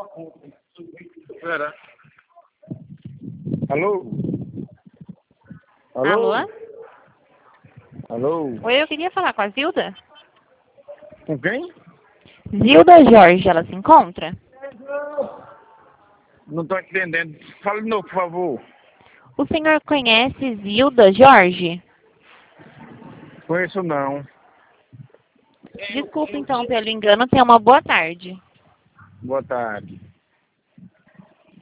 Pera. Alô? Alô? Alô? Oi, eu queria falar com a Zilda. Com quem? Zilda Jorge, ela se encontra? Não tô entendendo. Fala de novo, por favor. O senhor conhece Zilda Jorge? Conheço não. Desculpa então pelo engano, tenha uma boa tarde. Boa tarde.